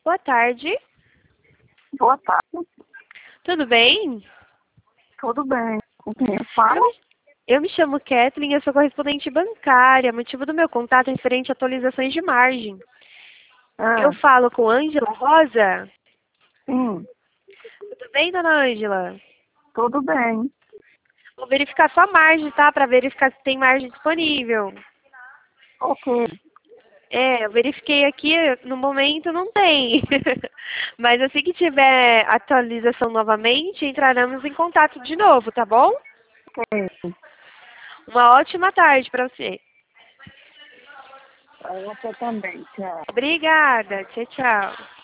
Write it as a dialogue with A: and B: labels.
A: Boa tarde.
B: Boa tarde.
A: Tudo bem?
B: Tudo bem. Com quem eu falo?
A: Eu me chamo Kathleen, eu sou correspondente bancária. Motivo do meu contato é referente a atualizações de margem. Eu falo com Ângela Rosa?
B: Sim,
A: Tudo bem, dona Ângela?
B: tudo bem.
A: Vou verificar sua margem, tá? Para verificar se tem margem disponível.
B: Ok.
A: Eu verifiquei aqui, no momento não tem. Mas assim que tiver atualização novamente, entraremos em contato de novo, tá bom?
B: Ok.
A: Uma ótima tarde para você.
B: Para você também. Tchau.
A: Obrigada. Tchau, tchau.